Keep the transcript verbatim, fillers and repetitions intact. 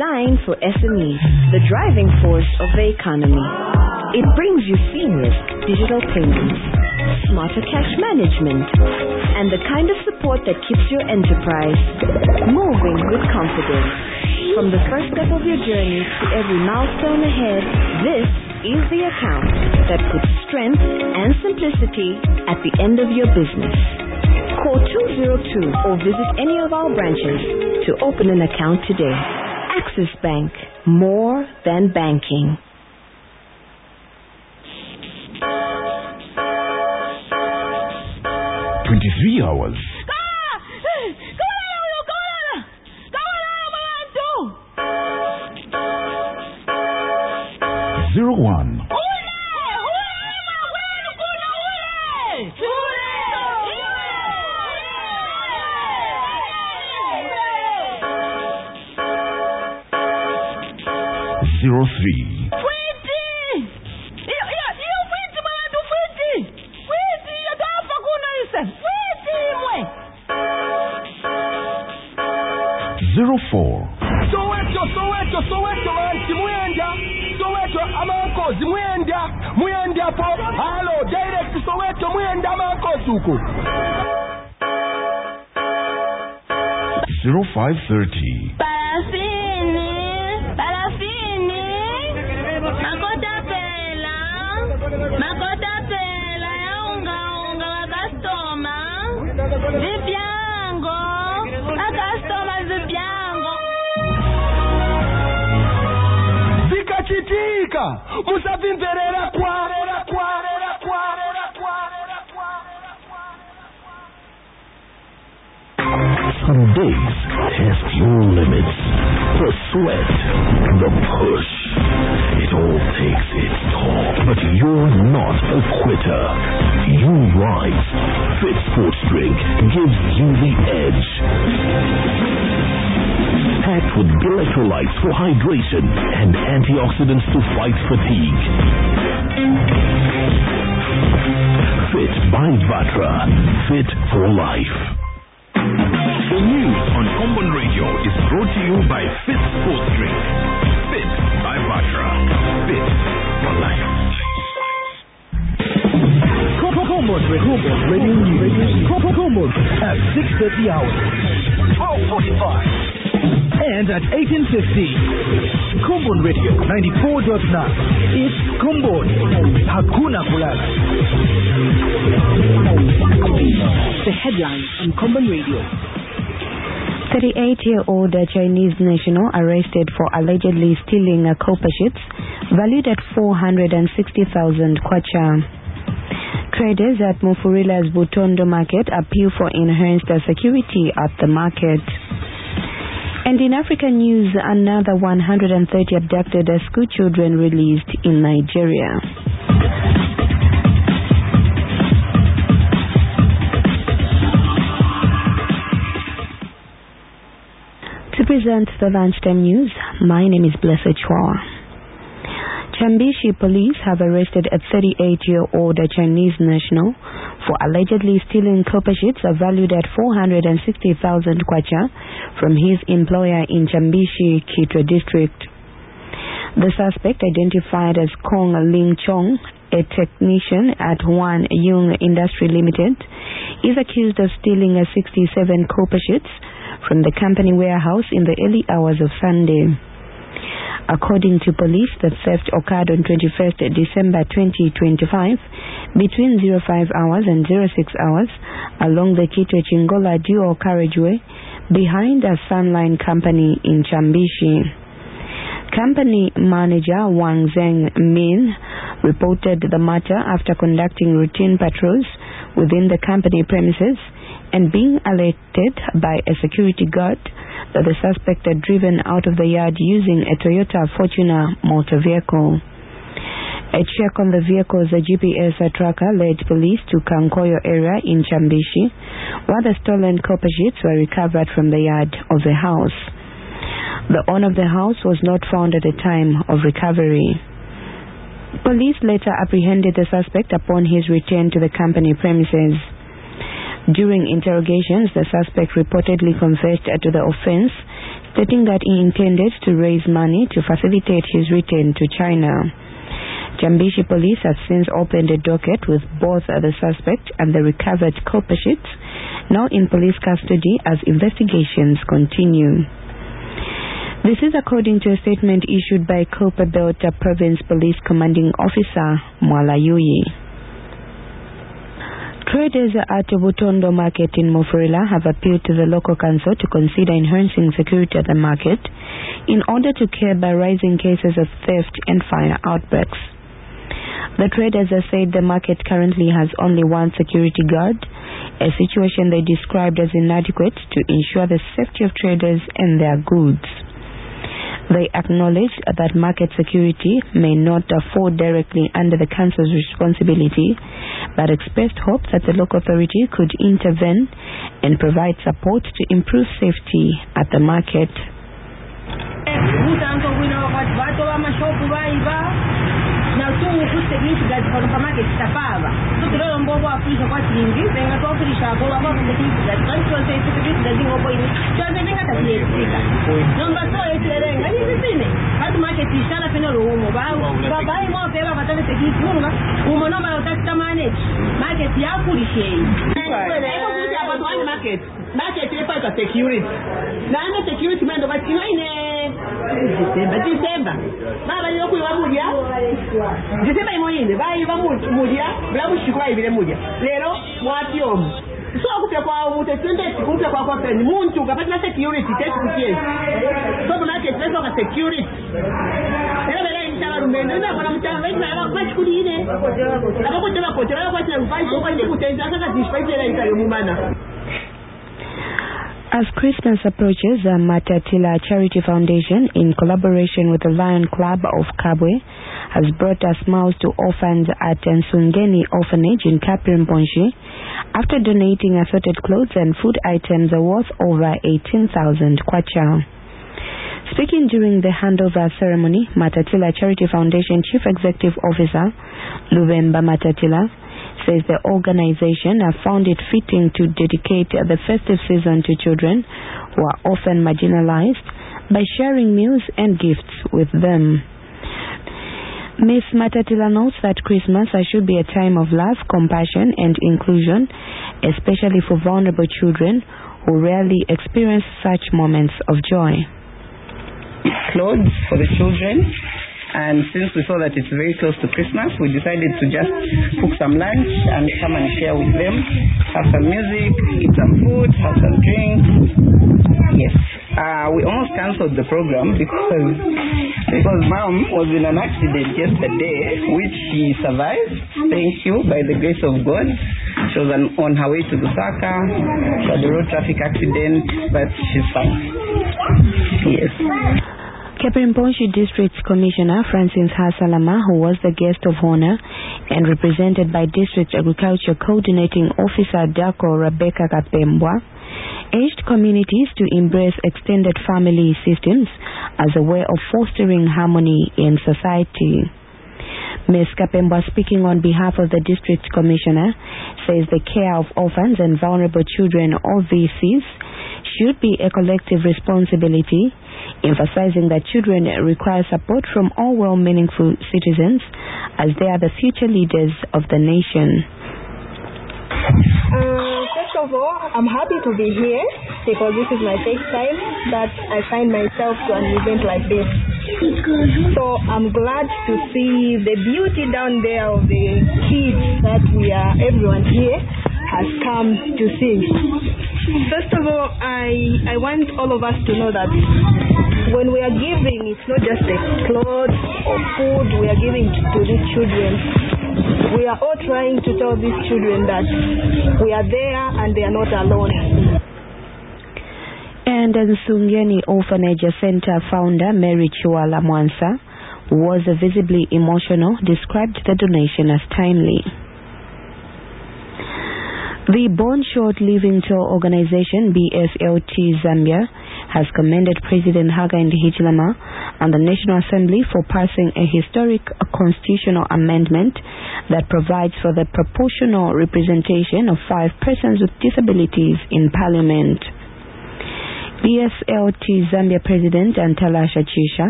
designed for S M Es, the driving force of the economy. It brings you seamless digital payments, smarter cash management, and the kind of support that keeps your enterprise moving with confidence. From the first step of your journey to every milestone ahead, this is the account that puts strength and simplicity at the end of your business. Call two zero two or visit any of our branches to open an account today. Axis Bank, more than banking. twenty-three hours. Zero one. Zero three. Zero four. Soweto, Soweto, Soweto, anti Mwenda. Soweto, amanko, Mwenda. Mwenda po. Hello, direct Soweto, Mwenda, amanko, suku. Zero five thirty. Parafini, parafini. Makota pela, makota pela ya unga unga wa customer. Zipiango, a customer zipiango. Zikachitika, musavimverera kwarera kwarera kwarera kwarera kwarera. Some days test your limits. The sweat, the push. It all takes its toll. But you're not a quitter. You rise. Fit Sports Drink gives you the edge. Packed with electrolytes for hydration and antioxidants to fight fatigue. Fit by Vatra. Fit for life. The news on Common Radio is brought to you by Fit Sports Drink. Fit by Vatra. Fit for life. Common Radio News. Common at six thirty hours. twelve forty-five. And at eighteen fifty. Common Radio ninety-four point nine. It's Common. Hakuna Kulala. The headlines on Common Radio. thirty-eight-year-old Chinese national arrested for allegedly stealing a copper sheets valued at four hundred sixty thousand kwacha. Traders at Mufurila's Butondo market appeal for enhanced security at the market. And in African news, another one hundred thirty abducted school children released in Nigeria. To present the lunchtime news, my name is Blessed Chua. Chambishi police have arrested a thirty-eight-year-old Chinese national for allegedly stealing copper sheets valued at four hundred sixty thousand kwacha from his employer in Chambishi, Kitwe district. The suspect, identified as Kong Ling Chong, a technician at One Yung Industry Limited, is accused of stealing a sixty-seven copper sheets from the company warehouse in the early hours of Sunday. According to police, the theft occurred on twenty-first December twenty twenty-five between zero five hours and zero six hours along the Kitwe Chingola dual carriageway behind a Sunline company in Chambishi. Company manager Wang Zeng Min reported the matter after conducting routine patrols within the company premises and being alerted by a security guard that the suspect had driven out of the yard using a Toyota Fortuner motor vehicle. A check on the vehicle's G P S tracker led police to Kankoyo area in Chambishi, where the stolen copper sheets were recovered from the yard of the house. The owner of the house was not found at the time of recovery. Police later apprehended the suspect upon his return to the company premises. During interrogations, the suspect reportedly confessed to the offense, stating that he intended to raise money to facilitate his return to China. Chambishi police have since opened a docket with both the suspect and the recovered copper sheets now in police custody as investigations continue. This is according to a statement issued by Copper Belt Province Police Commanding Officer Mwala Yuyi. Traders at Butondo Market in Mufurila have appealed to the local council to consider enhancing security at the market in order to curb rising cases of theft and fire outbreaks. The traders have said the market currently has only one security guard, a situation they described as inadequate to ensure the safety of traders and their goods. They acknowledged that market security may not fall directly under the council's responsibility, but expressed hope that the local authority could intervene and provide support to improve safety at the market. Now, two who put the meat that for the market Tapava. So, the little Bobo fish of what you give, then I go to the shop, all about the things that one will say to the bit that you go in. Just a thing at the number four is the ring. I need to see it. How to market is shut up in a room. Buy more paper, but I take it. Woman, no matter to manage. Market, ya foolish. Market. Market paper to security. Now, I'm a security man, but you know, December, December. Baba, you know, December moyinde bayiba mudya blabu shikwa ibile mudya lero mwatyomu so kupya kwa umutesende kupya kwa kwa friend muntu kapata security test kukies so bunake test ka security era bela intala rumendo na kwa mtamba ina aba kwachikuli ine aba kuteba kotela kwa tena mfanye kwa ndi kutenza kaka dispaitela itayo mumana. As Christmas approaches, the Matatila Charity Foundation, in collaboration with the Lion Club of Kabwe, has brought a smiles to orphans at Nsungeni Orphanage in Kaprimponshi after donating assorted clothes and food items worth over eighteen thousand kwacha. Speaking during the handover ceremony, Matatila Charity Foundation Chief Executive Officer Luvemba Matatila says the organization have found it fitting to dedicate the festive season to children who are often marginalized by sharing meals and gifts with them. Miz Matatila notes that Christmas should be a time of love, compassion and inclusion, especially for vulnerable children who rarely experience such moments of joy. Clothes for the children. And since we saw that it's very close to Christmas, we decided to just cook some lunch and come and share with them, have some music, eat some food, have some drinks. Yes. Uh, we almost cancelled the program because because mom was in an accident yesterday, which she survived, thank you, by the grace of God. She was on, on her way to Lusaka. She had a road traffic accident, but she's fine. Yes. Kaprimponshi District Commissioner Francis Hasalama, who was the guest of honor and represented by District Agriculture Coordinating Officer Dako Rebecca Kapembwa, urged communities to embrace extended family systems as a way of fostering harmony in society. Miz Kapembwa, speaking on behalf of the District Commissioner, says the care of orphans and vulnerable children, O V Cs, should be a collective responsibility, emphasizing that children require support from all well-meaningful citizens as they are the future leaders of the nation. Uh, first of all, I'm happy to be here because this is my first time that I find myself to an event like this. So I'm glad to see the beauty down there of the kids that we are, everyone here has come to see. First of all, I, I want all of us to know that when we are giving, it's not just the clothes or food we are giving to these children. We are all trying to tell these children that we are there and they are not alone. And the Nsungeni Orphanage Center founder Mary Chuala Mwansa was visibly emotional, described the donation as timely. The Born Short Living Tour organization, B S L T Zambia, has commended President Hakainde Hichilema and the National Assembly for passing a historic constitutional amendment that provides for the proportional representation of five persons with disabilities in Parliament. B S L T Zambia President Antalasha Chisha